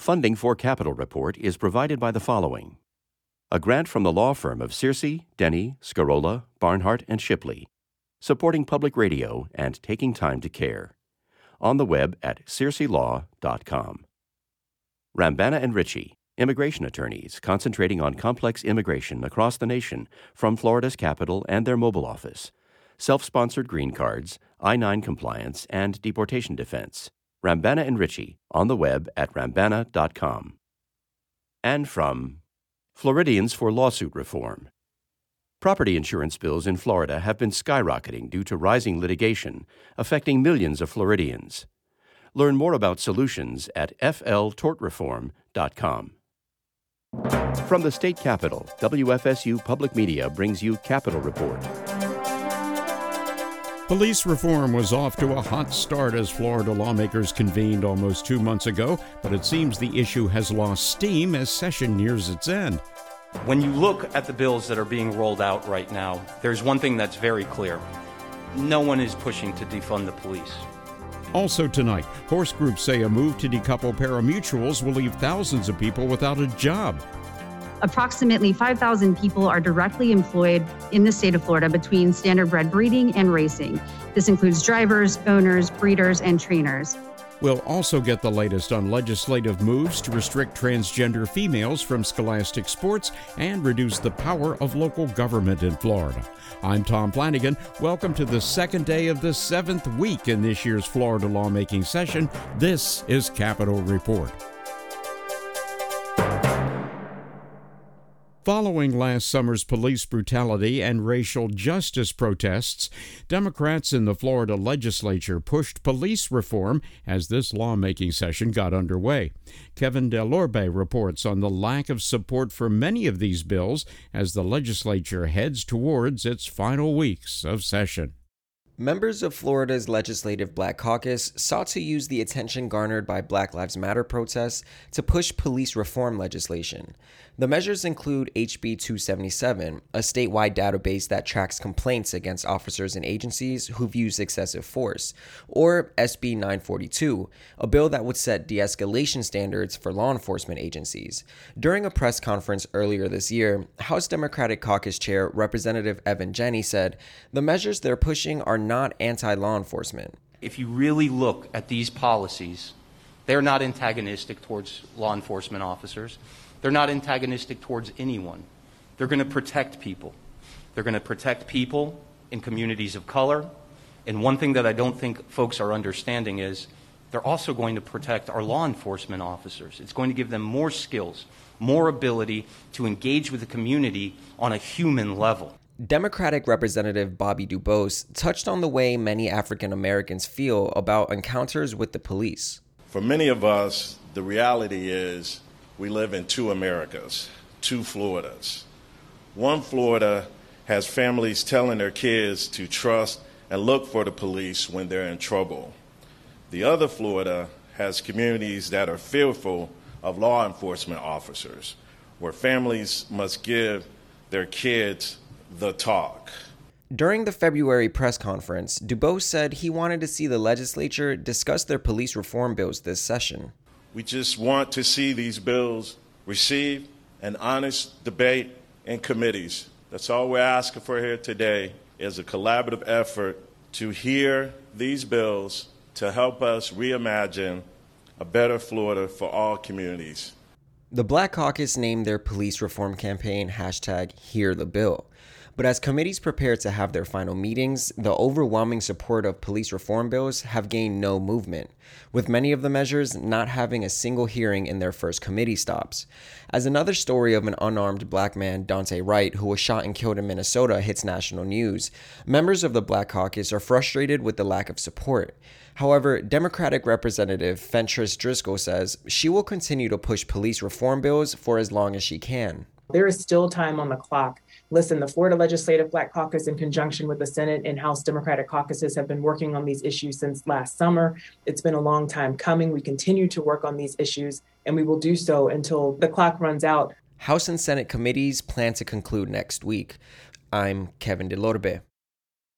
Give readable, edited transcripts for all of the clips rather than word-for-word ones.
Funding for Capitol Report is provided by the following. A grant from the law firm of Searcy, Denny, Scarola, Barnhart, and Shipley, supporting public radio and taking time to care. On the web at searcylaw.com. Rambana and Ritchie, immigration attorneys concentrating on complex immigration across the nation from Florida's capital and their mobile office, self-sponsored green cards, I-9 compliance, and deportation defense. Rambana and Ritchie, on the web at rambana.com. And from Floridians for Lawsuit Reform. Property insurance bills in Florida have been skyrocketing due to rising litigation, affecting millions of Floridians. Learn more about solutions at fltortreform.com. From the state capitol, WFSU Public Media brings you Capitol Report. Police reform was off to a hot start as Florida lawmakers convened almost 2 months ago, but it seems the issue has lost steam as session nears its end. When you look at the bills that are being rolled out right now, there's one thing that's very clear. No one is pushing to defund the police. Also tonight, horse groups say a move to decouple pari-mutuels will leave thousands of people without a job. Approximately 5,000 people are directly employed in the state of Florida between standardbred breeding and racing. This includes drivers, owners, breeders, and trainers. We'll also get the latest on legislative moves to restrict transgender females from scholastic sports and reduce the power of local government in Florida. I'm Tom Flanagan. Welcome to the second day of the 7th week in this year's Florida lawmaking session. This is Capitol Report. Following last summer's police brutality and racial justice protests, Democrats in the Florida legislature pushed police reform as this lawmaking session got underway. Kevin Delorbe reports on the lack of support for many of these bills as the legislature heads towards its final weeks of session. Members of Florida's Legislative Black Caucus sought to use the attention garnered by Black Lives Matter protests to push police reform legislation. The measures include HB 277, a statewide database that tracks complaints against officers and agencies who've used excessive force, or SB 942, a bill that would set de-escalation standards for law enforcement agencies. During a press conference earlier this year, House Democratic Caucus Chair Representative Evan Jenny said, "The measures they're pushing are not anti-law enforcement." If you really look at these policies, they're not antagonistic towards law enforcement officers. They're not antagonistic towards anyone. They're going to protect people. They're going to protect people in communities of color. And one thing that I don't think folks are understanding is they're also going to protect our law enforcement officers. It's going to give them more skills, more ability to engage with the community on a human level. Democratic Representative Bobby Dubose touched on the way many African Americans feel about encounters with the police. For many of us, the reality is we live in two Americas, two Floridas. One Florida has families telling their kids to trust and look for the police when they're in trouble. The other Florida has communities that are fearful of law enforcement officers, where families must give their kids the talk. During the February press conference, Dubose said he wanted to see the legislature discuss their police reform bills this session. We just want to see these bills receive an honest debate in committees. That's all we're asking for here today, is a collaborative effort to hear these bills to help us reimagine a better Florida for all communities. The Black Caucus named their police reform campaign #HearTheBill. But as committees prepare to have their final meetings, the overwhelming support of police reform bills have gained no movement, with many of the measures not having a single hearing in their first committee stops. As another story of an unarmed black man, Dante Wright, who was shot and killed in Minnesota, hits national news, members of the Black Caucus are frustrated with the lack of support. However, Democratic Representative Fentress Driscoll says she will continue to push police reform bills for as long as she can. There is still time on the clock. Listen, the Florida Legislative Black Caucus, in conjunction with the Senate and House Democratic caucuses, have been working on these issues since last summer. It's been a long time coming. We continue to work on these issues, and we will do so until the clock runs out. House and Senate committees plan to conclude next week. I'm Kevin Delorbe.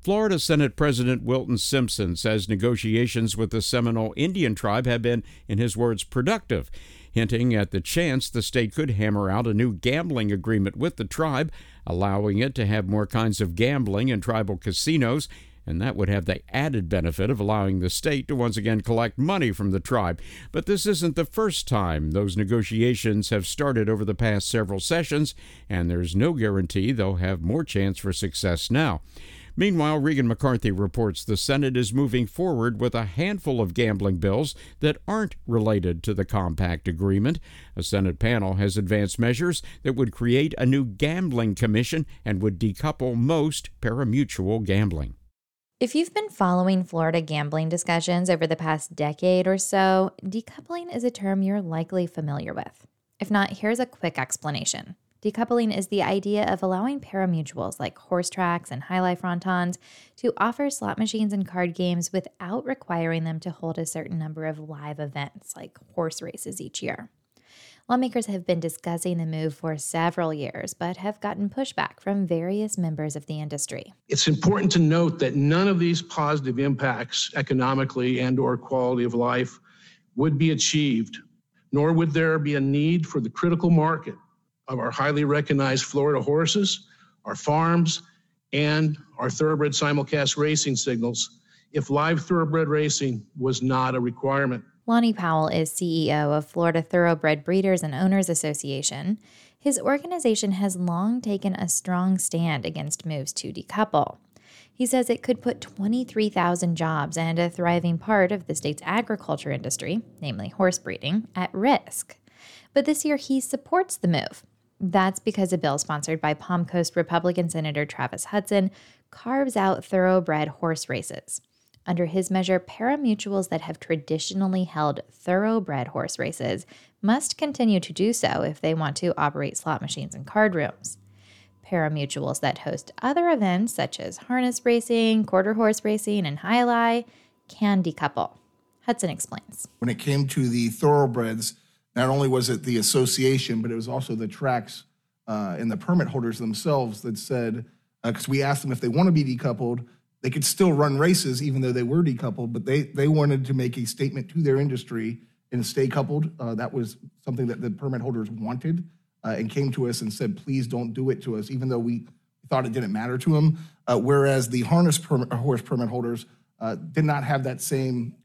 Florida Senate President Wilton Simpson says negotiations with the Seminole Indian tribe have been, in his words, productive, hinting at the chance the state could hammer out a new gambling agreement with the tribe, allowing it to have more kinds of gambling in tribal casinos, and that would have the added benefit of allowing the state to once again collect money from the tribe. But this isn't the first time those negotiations have started over the past several sessions, and there's no guarantee they'll have more chance for success now. Meanwhile, Regan McCarthy reports the Senate is moving forward with a handful of gambling bills that aren't related to the compact agreement. A Senate panel has advanced measures that would create a new gambling commission and would decouple most parimutuel gambling. If you've been following Florida gambling discussions over the past decade or so, decoupling is a term you're likely familiar with. If not, here's a quick explanation. Decoupling is the idea of allowing parimutuels like horse tracks and high life frontons to offer slot machines and card games without requiring them to hold a certain number of live events like horse races each year. Lawmakers have been discussing the move for several years, but have gotten pushback from various members of the industry. It's important to note that none of these positive impacts economically and/or quality of life would be achieved, nor would there be a need for the critical market of our highly recognized Florida horses, our farms, and our thoroughbred simulcast racing signals if live thoroughbred racing was not a requirement. Lonnie Powell is CEO of Florida Thoroughbred Breeders and Owners Association. His organization has long taken a strong stand against moves to decouple. He says it could put 23,000 jobs and a thriving part of the state's agriculture industry, namely horse breeding, at risk. But this year he supports the move. That's because a bill sponsored by Palm Coast Republican Senator Travis Hudson carves out thoroughbred horse races. Under his measure, parimutuels that have traditionally held thoroughbred horse races must continue to do so if they want to operate slot machines and card rooms. Parimutuels that host other events such as harness racing, quarter horse racing, and highlight can decouple. Hudson explains. When it came to the thoroughbreds, not only was it the association, but it was also the tracks and the permit holders themselves that said, because we asked them if they want to be decoupled, they could still run races even though they were decoupled, but they wanted to make a statement to their industry and stay coupled. That was something that the permit holders wanted and came to us and said, please don't do it to us, even though we thought it didn't matter to them. Whereas the horse permit holders did not have that same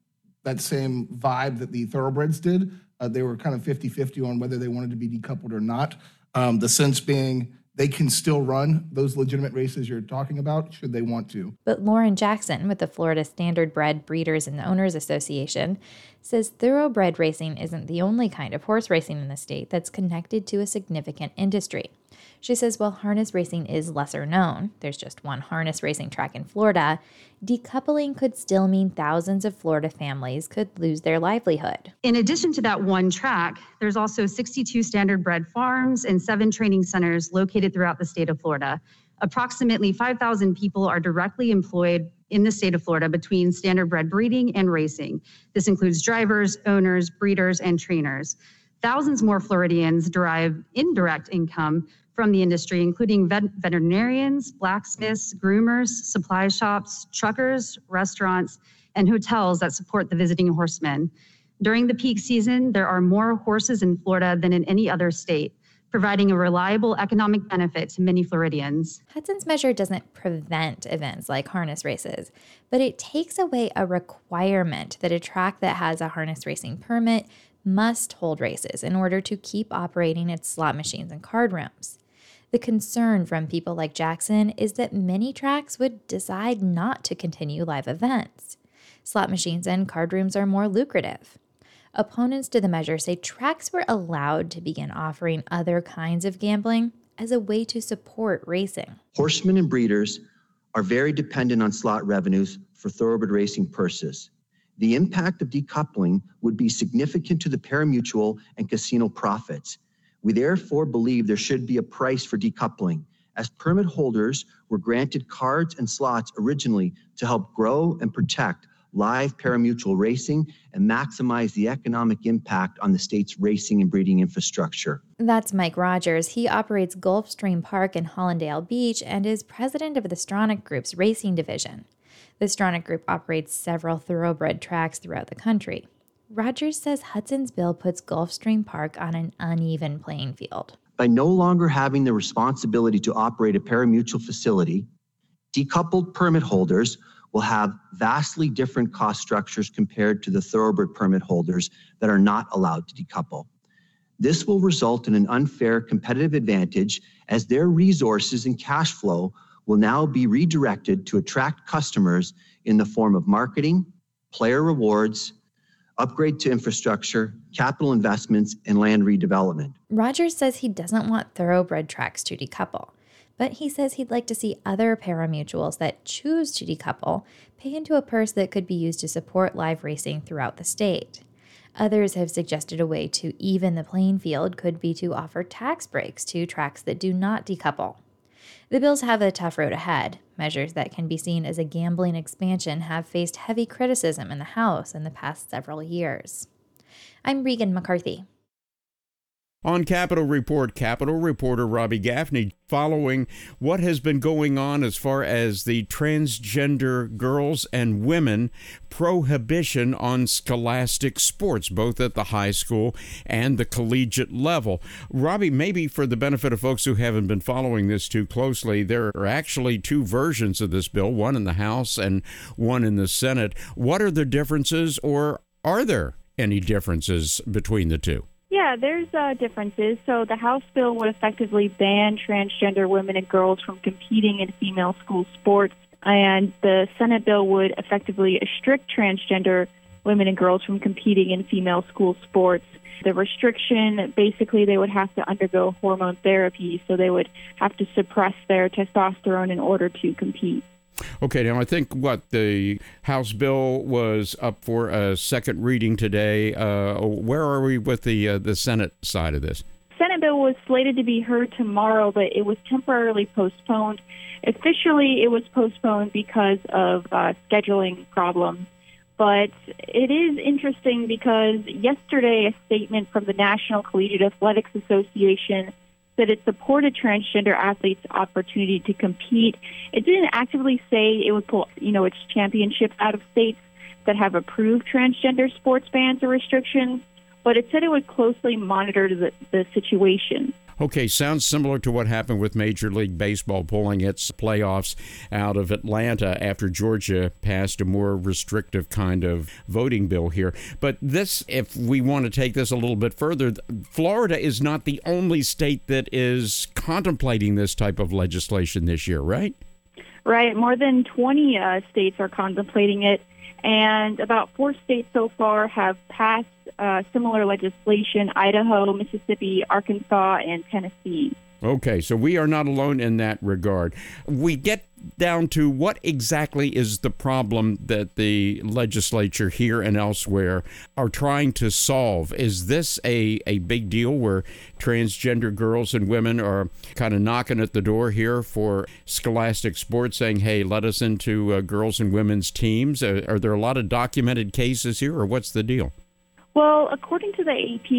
vibe that the thoroughbreds did. They were kind of 50-50 on whether they wanted to be decoupled or not. The sense being they can still run those legitimate races you're talking about should they want to. But Lauren Jackson with the Florida Standardbred Breeders and Owners Association says thoroughbred racing isn't the only kind of horse racing in the state that's connected to a significant industry. She says while harness racing is lesser known, there's just one harness racing track in Florida, decoupling could still mean thousands of Florida families could lose their livelihood. In addition to that one track, there's also 62 standardbred farms and 7 training centers located throughout the state of Florida. Approximately 5,000 people are directly employed in the state of Florida between standardbred breeding and racing. This includes drivers, owners, breeders, and trainers. Thousands more Floridians derive indirect income from the industry, including veterinarians, blacksmiths, groomers, supply shops, truckers, restaurants, and hotels that support the visiting horsemen. During the peak season, there are more horses in Florida than in any other state, providing a reliable economic benefit to many Floridians. Hudson's measure doesn't prevent events like harness races, but it takes away a requirement that a track that has a harness racing permit must hold races in order to keep operating its slot machines and card rooms. The concern from people like Jackson is that many tracks would decide not to continue live events. Slot machines and card rooms are more lucrative. Opponents to the measure say tracks were allowed to begin offering other kinds of gambling as a way to support racing. Horsemen and breeders are very dependent on slot revenues for thoroughbred racing purses. The impact of decoupling would be significant to the parimutuel and casino profits. We therefore believe there should be a price for decoupling, as permit holders were granted cards and slots originally to help grow and protect live parimutuel racing and maximize the economic impact on the state's racing and breeding infrastructure. That's Mike Rogers. He operates Gulfstream Park in Hollandale Beach and is president of the Stronach Group's racing division. The Stronach Group operates several thoroughbred tracks throughout the country. Rogers says Hudson's bill puts Gulfstream Park on an uneven playing field. By no longer having the responsibility to operate a parimutuel facility, decoupled permit holders will have vastly different cost structures compared to the thoroughbred permit holders that are not allowed to decouple. This will result in an unfair competitive advantage as their resources and cash flow will now be redirected to attract customers in the form of marketing, player rewards, upgrade to infrastructure, capital investments, and land redevelopment. Rogers says he doesn't want thoroughbred tracks to decouple, but he says he'd like to see other parimutuels that choose to decouple pay into a purse that could be used to support live racing throughout the state. Others have suggested a way to even the playing field could be to offer tax breaks to tracks that do not decouple. The bills have a tough road ahead. Measures that can be seen as a gambling expansion have faced heavy criticism in the House in the past several years. I'm Regan McCarthy. On Capitol Report, Capitol reporter Robbie Gaffney following what has been going on as far as the transgender girls and women prohibition on scholastic sports, both at the high school and the collegiate level. Robbie, maybe for the benefit of folks who haven't been following this too closely, there are actually two versions of this bill, one in the House and one in the Senate. What are the differences, or are there any differences between the two? Yeah, there's differences. So the House bill would effectively ban transgender women and girls from competing in female school sports, and the Senate bill would effectively restrict transgender women and girls from competing in female school sports. The restriction, basically, they would have to undergo hormone therapy, so they would have to suppress their testosterone in order to compete. Okay, now I think the House bill was up for a second reading today. Where are we with the Senate side of this? Senate bill was slated to be heard tomorrow, but it was temporarily postponed. Officially, it was postponed because of scheduling problems. But it is interesting because yesterday a statement from the National Collegiate Athletics Association that it supported transgender athletes' opportunity to compete. It didn't actively say it would pull, its championships out of states that have approved transgender sports bans or restrictions, but it said it would closely monitor the situation. Okay, sounds similar to what happened with Major League Baseball pulling its playoffs out of Atlanta after Georgia passed a more restrictive kind of voting bill here. But this, if we want to take this a little bit further, Florida is not the only state that is contemplating this type of legislation this year, right? Right. More than 20 states are contemplating it, and about 4 states so far have passed similar legislation: Idaho, Mississippi, Arkansas, and Tennessee. Okay, so we are not alone in that regard. We get down to what exactly is the problem that the legislature here and elsewhere are trying to solve. Is this a big deal where transgender girls and women are kind of knocking at the door here for scholastic sports, saying, hey, let us into girls and women's teams? Are there a lot of documented cases here, or what's the deal? Well, according to the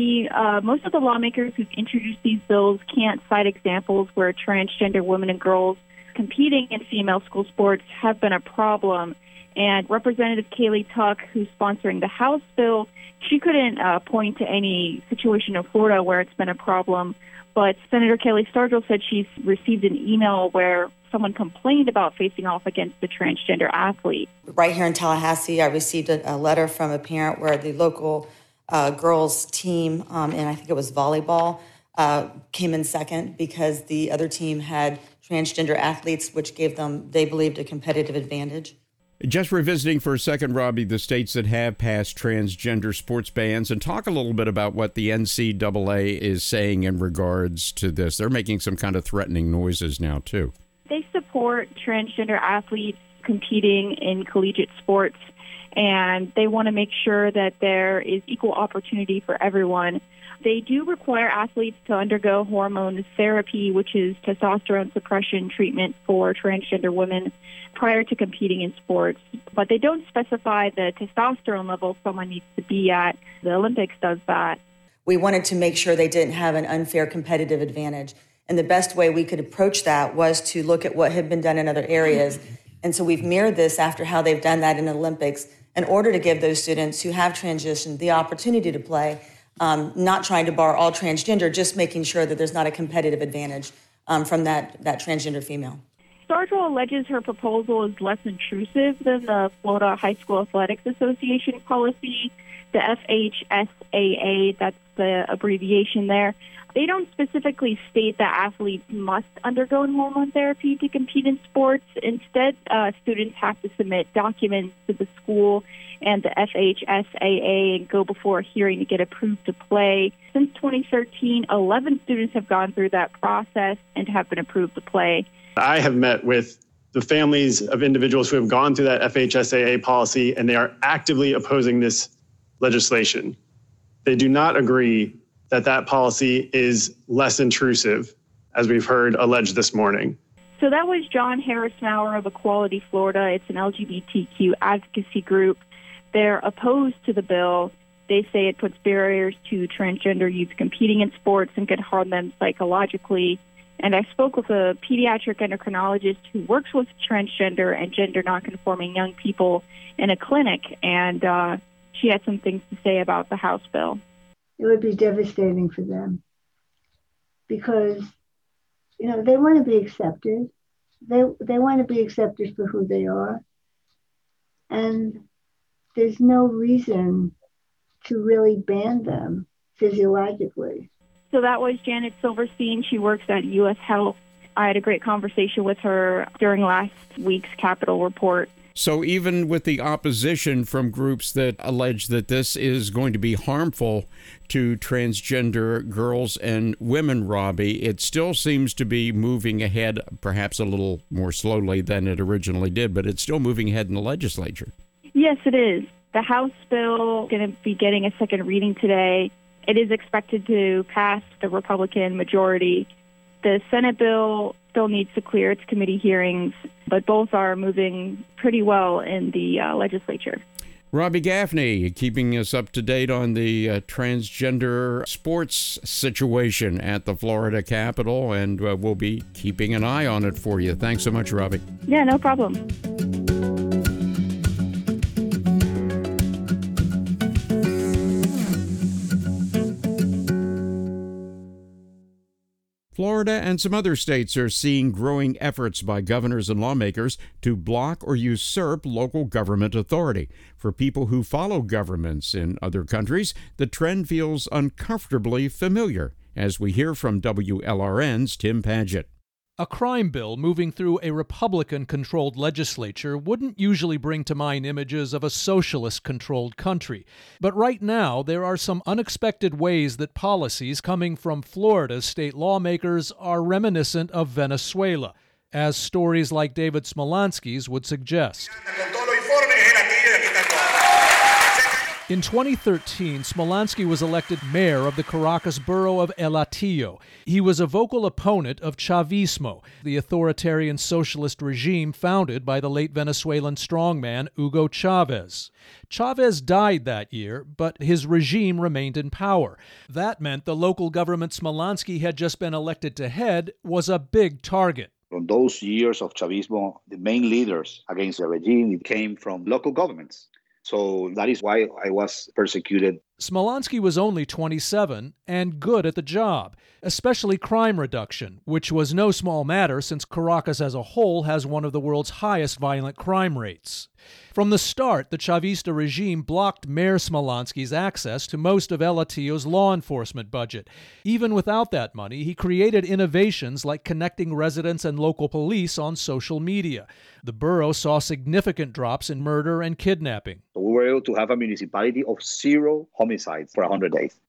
AP, most of the lawmakers who've introduced these bills can't cite examples where transgender women and girls competing in female school sports have been a problem. And Representative Kaylee Tuck, who's sponsoring the House bill, she couldn't point to any situation in Florida where it's been a problem. But Senator Kelly Stargel said she's received an email where someone complained about facing off against the transgender athlete. Right here in Tallahassee, I received a letter from a parent where the local girls team, and I think it was volleyball, came in second because the other team had transgender athletes, which gave them, they believed, a competitive advantage. Just revisiting for a second, Robbie, the states that have passed transgender sports bans, and talk a little bit about what the NCAA is saying in regards to this. They're making some kind of threatening noises now, too. They support transgender athletes competing in collegiate sports. and they want to make sure that there is equal opportunity for everyone. They do require athletes to undergo hormone therapy, which is testosterone suppression treatment for transgender women prior to competing in sports. But they don't specify the testosterone level someone needs to be at. The Olympics does that. We wanted to make sure they didn't have an unfair competitive advantage. And the best way we could approach that was to look at what had been done in other areas. And so we've mirrored this after how they've done that in the Olympics in order to give those students who have transitioned the opportunity to play. Not trying to bar all transgender, just making sure that there's not a competitive advantage from that transgender female. Stargirl alleges her proposal is less intrusive than the Florida High School Athletics Association policy, the FHSAA, that's the abbreviation there. They don't specifically state that athletes must undergo hormone therapy to compete in sports. Instead, students have to submit documents to the school and the FHSAA and go before a hearing to get approved to play. Since 2013, 11 students have gone through that process and have been approved to play. I have met with the families of individuals who have gone through that FHSAA policy, and they are actively opposing this legislation. They do not agree that policy is less intrusive, as we've heard alleged this morning. So that was John Harris-Maurer of Equality Florida. It's an LGBTQ advocacy group. They're opposed to the bill. They say it puts barriers to transgender youth competing in sports and could harm them psychologically. And I spoke with a pediatric endocrinologist who works with transgender and gender nonconforming young people in a clinic, and she had some things to say about the House bill. It would be devastating for them because, they want to be accepted. They want to be accepted for who they are. And there's no reason to really ban them physiologically. So that was Janet Silverstein. She works at U.S. Health. I had a great conversation with her during last week's Capitol report. So even with the opposition from groups that allege that this is going to be harmful to transgender girls and women, Robbie, it still seems to be moving ahead, perhaps a little more slowly than it originally did, but it's still moving ahead in the legislature. Yes, it is. The House bill is going to be getting a second reading today. It is expected to pass the Republican majority. The Senate bill still needs to clear its committee hearings, but both are moving pretty well in the legislature. Robbie Gaffney, keeping us up to date on the transgender sports situation at the Florida Capitol, and we'll be keeping an eye on it for you. Thanks so much, Robbie. Yeah, no problem. Florida and some other states are seeing growing efforts by governors and lawmakers to block or usurp local government authority. For people who follow governments in other countries, the trend feels uncomfortably familiar, as we hear from WLRN's Tim Padgett. A crime bill moving through a Republican-controlled legislature wouldn't usually bring to mind images of a socialist-controlled country. But right now, there are some unexpected ways that policies coming from Florida's state lawmakers are reminiscent of Venezuela, as stories like David Smolansky's would suggest. In 2013, Smolansky was elected mayor of the Caracas borough of El Hatillo. He was a vocal opponent of Chavismo, the authoritarian socialist regime founded by the late Venezuelan strongman Hugo Chavez. Chavez died that year, but his regime remained in power. That meant the local government Smolansky had just been elected to head was a big target. From those years of Chavismo, the main leaders against the regime came from local governments. So that is why I was persecuted. Smolansky was only 27 and good at the job, especially crime reduction, which was no small matter since Caracas as a whole has one of the world's highest violent crime rates. From the start, the Chavista regime blocked Mayor Smolansky's access to most of El Hatillo's law enforcement budget. Even without that money, he created innovations like connecting residents and local police on social media. The borough saw significant drops in murder and kidnapping. So we were able to have a municipality of 0 homicides for 100 days.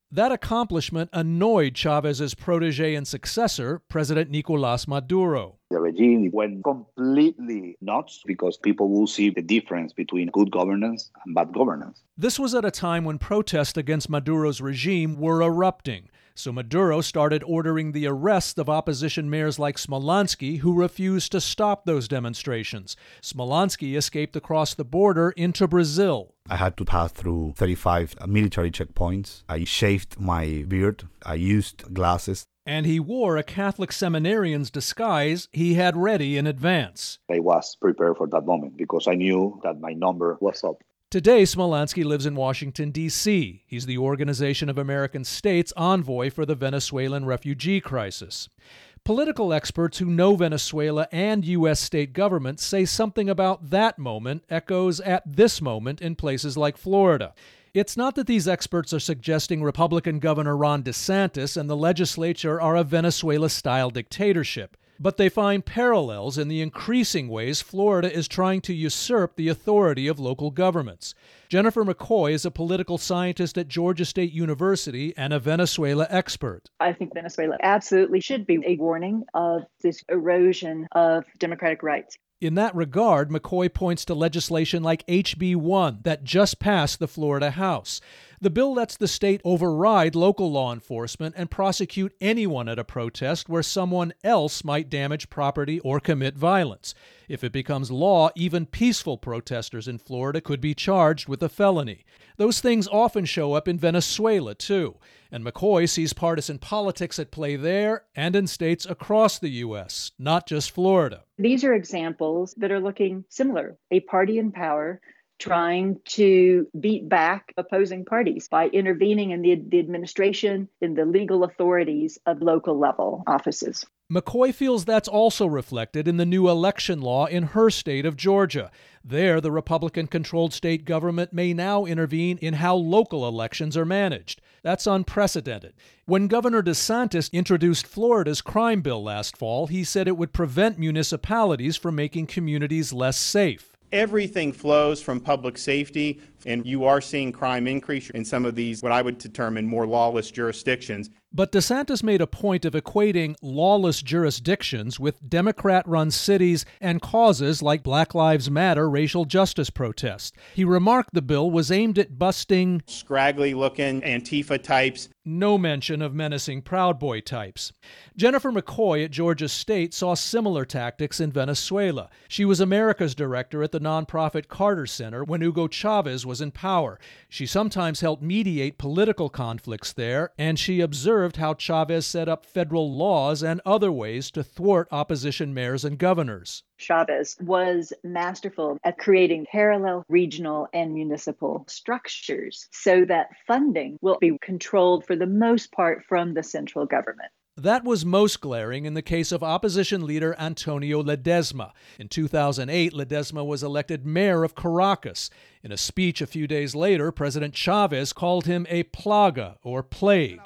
That accomplishment annoyed Chávez's protege and successor, President Nicolás Maduro. The regime went completely nuts because people will see the difference between good governance and bad governance. This was at a time when protests against Maduro's regime were erupting. So Maduro started ordering the arrest of opposition mayors like Smolansky, who refused to stop those demonstrations. Smolansky escaped across the border into Brazil. I had to pass through 35 military checkpoints. I shaved my beard. I used glasses. And he wore a Catholic seminarian's disguise he had ready in advance. I was prepared for that moment because I knew that my number was up. Today, Smolansky lives in Washington, D.C. He's the Organization of American States envoy for the Venezuelan refugee crisis. Political experts who know Venezuela and U.S. state government say something about that moment echoes at this moment in places like Florida. It's not that these experts are suggesting Republican Governor Ron DeSantis and the legislature are a Venezuela-style dictatorship, but they find parallels in the increasing ways Florida is trying to usurp the authority of local governments. Jennifer McCoy is a political scientist at Georgia State University and a Venezuela expert. I think Venezuela absolutely should be a warning of this erosion of democratic rights. In that regard, McCoy points to legislation like HB 1 that just passed the Florida House. The bill lets the state override local law enforcement and prosecute anyone at a protest where someone else might damage property or commit violence. If it becomes law, even peaceful protesters in Florida could be charged with a felony. Those things often show up in Venezuela, too. And McCoy sees partisan politics at play there and in states across the U.S., not just Florida. These are examples that are looking similar. A party in power trying to beat back opposing parties by intervening in the administration, in the legal authorities of local level offices. McCoy feels that's also reflected in the new election law in her state of Georgia. There, the Republican-controlled state government may now intervene in how local elections are managed. That's unprecedented. When Governor DeSantis introduced Florida's crime bill last fall, he said it would prevent municipalities from making communities less safe. Everything flows from public safety, and you are seeing crime increase in some of these, what I would determine, more lawless jurisdictions. But DeSantis made a point of equating lawless jurisdictions with Democrat-run cities and causes like Black Lives Matter racial justice protests. He remarked the bill was aimed at busting scraggly-looking Antifa types. No mention of menacing Proud Boy types. Jennifer McCoy at Georgia State saw similar tactics in Venezuela. She was America's director at the nonprofit Carter Center when Hugo Chávez was in power. She sometimes helped mediate political conflicts there, and she observed how Chávez set up federal laws and other ways to thwart opposition mayors and governors. Chávez was masterful at creating parallel regional and municipal structures so that funding will be controlled for the most part from the central government. That was most glaring in the case of opposition leader Antonio Ledesma. In 2008, Ledesma was elected mayor of Caracas. In a speech a few days later, President Chávez called him a plaga or plague.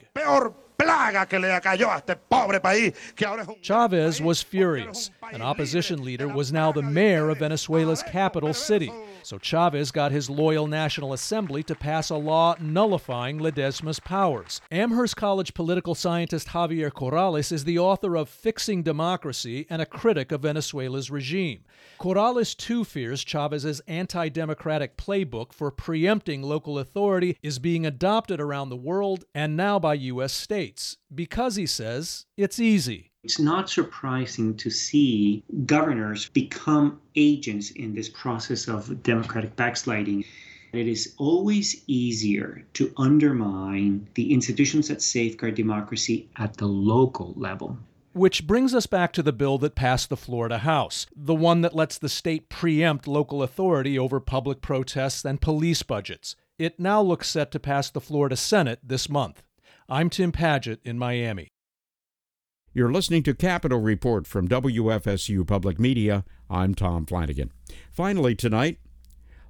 Chávez was furious. An opposition leader was now the mayor of Venezuela's capital city. So Chávez got his loyal National Assembly to pass a law nullifying Ledesma's powers. Amherst College political scientist Javier Corrales is the author of Fixing Democracy and a critic of Venezuela's regime. Corrales too fears Chávez's anti-democratic playbook for preempting local authority is being adopted around the world and now by U.S. states, because, he says, it's easy. It's not surprising to see governors become agents in this process of democratic backsliding. It is always easier to undermine the institutions that safeguard democracy at the local level. Which brings us back to the bill that passed the Florida House, the one that lets the state preempt local authority over public protests and police budgets. It now looks set to pass the Florida Senate this month. I'm Tim Padgett in Miami. You're listening to Capitol Report from WFSU Public Media. I'm Tom Flanagan. Finally tonight,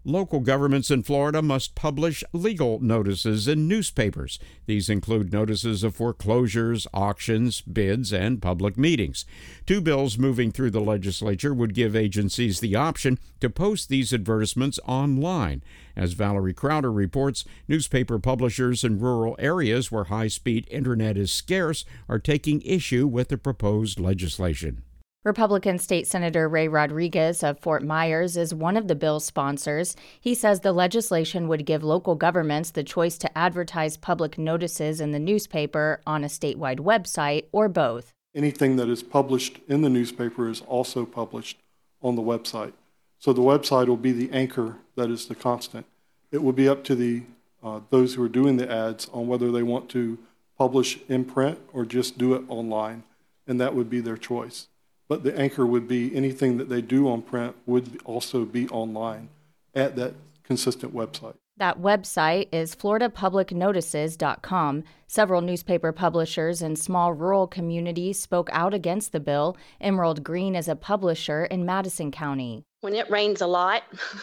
Local governments in Florida must publish legal notices in newspapers. These include notices of foreclosures, auctions, bids, and public meetings. Two bills moving through the legislature would give agencies the option to post these advertisements online. As Valerie Crowder reports, newspaper publishers in rural areas where high-speed internet is scarce are taking issue with the proposed legislation. Republican State Senator Ray Rodriguez of Fort Myers is one of the bill's sponsors. He says the legislation would give local governments the choice to advertise public notices in the newspaper, on a statewide website, or both. Anything that is published in the newspaper is also published on the website. So the website will be the anchor that is the constant. It will be up to those who are doing the ads on whether they want to publish in print or just do it online, and that would be their choice. But the anchor would be anything that they do on print would also be online at that consistent website. That website is floridapublicnotices.com. Several newspaper publishers in small rural communities spoke out against the bill. Emerald Green is a publisher in Madison County. When it rains a lot,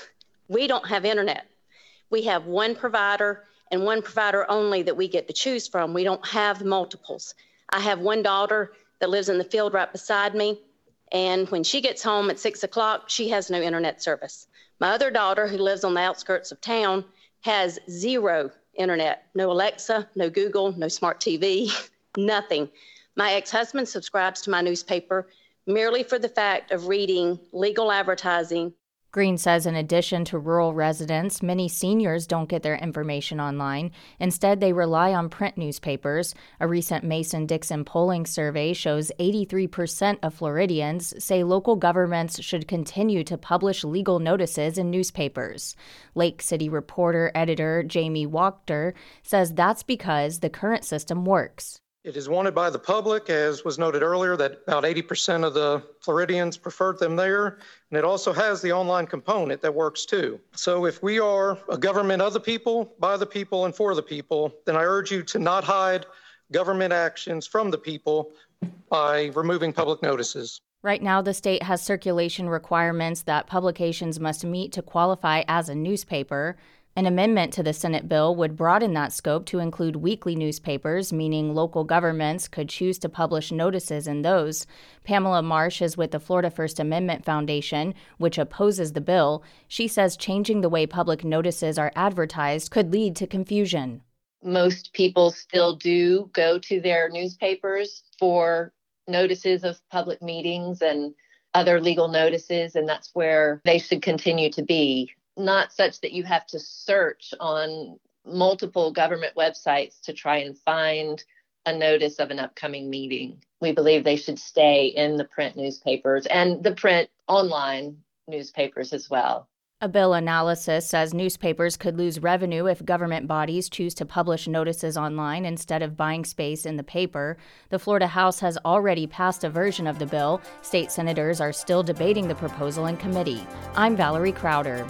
we don't have internet. We have one provider and one provider only that we get to choose from. We don't have multiples. I have one daughter that lives in the field right beside me. And when she gets home at 6 o'clock, she has no internet service. My other daughter, who lives on the outskirts of town, has zero internet. No Alexa, no Google, no smart TV, nothing. My ex-husband subscribes to my newspaper merely for the fact of reading legal advertising. Green says in addition to rural residents, many seniors don't get their information online. Instead, they rely on print newspapers. A recent Mason-Dixon polling survey shows 83% of Floridians say local governments should continue to publish legal notices in newspapers. Lake City Reporter-editor Jamie Wachter says that's because the current system works. It is wanted by the public, as was noted earlier, that about 80% of the Floridians preferred them there. And it also has the online component that works too. So if we are a government of the people, by the people, and for the people, then I urge you to not hide government actions from the people by removing public notices. Right now, the state has circulation requirements that publications must meet to qualify as a newspaper. An amendment to the Senate bill would broaden that scope to include weekly newspapers, meaning local governments could choose to publish notices in those. Pamela Marsh is with the Florida First Amendment Foundation, which opposes the bill. She says changing the way public notices are advertised could lead to confusion. Most people still do go to their newspapers for notices of public meetings and other legal notices, and that's where they should continue to be. Not such that you have to search on multiple government websites to try and find a notice of an upcoming meeting. We believe they should stay in the print newspapers and the print online newspapers as well. A bill analysis says newspapers could lose revenue if government bodies choose to publish notices online instead of buying space in the paper. The Florida House has already passed a version of the bill. State senators are still debating the proposal in committee. I'm Valerie Crowder.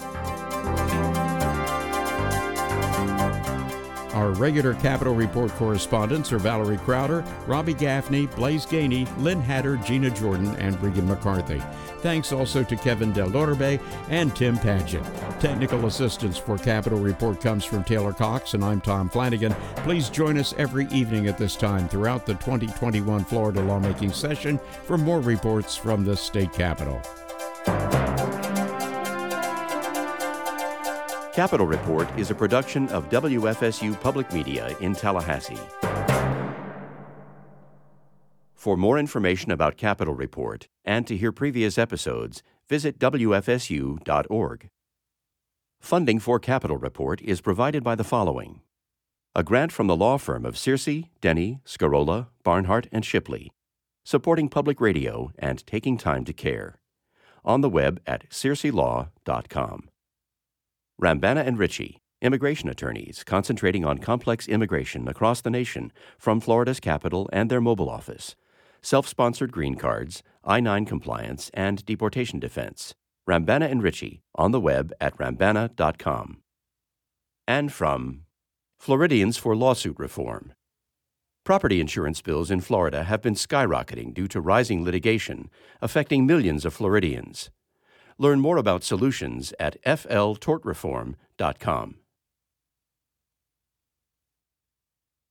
Our regular Capitol Report correspondents are Valerie Crowder, Robbie Gaffney, Blaise Gainey, Lynn Hatter, Gina Jordan, and Regan McCarthy. Thanks also to Kevin Del Dorbe and Tim Padgett. Technical assistance for Capitol Report comes from Taylor Cox, and I'm Tom Flanagan. Please join us every evening at this time throughout the 2021 Florida lawmaking session for more reports from the state capitol. Capitol Report is a production of WFSU Public Media in Tallahassee. For more information about Capitol Report and to hear previous episodes, visit WFSU.org. Funding for Capitol Report is provided by the following: a grant from the law firm of Searcy, Denny, Scarola, Barnhart, and Shipley, supporting public radio and taking time to care. On the web at searcylaw.com. Rambana and Ritchie, immigration attorneys concentrating on complex immigration across the nation from Florida's capital and their mobile office. Self-sponsored green cards, I-9 compliance, and deportation defense. Rambana and Ritchie, on the web at rambana.com. And from Floridians for Lawsuit Reform. Property insurance bills in Florida have been skyrocketing due to rising litigation, affecting millions of Floridians. Learn more about solutions at fltortreform.com.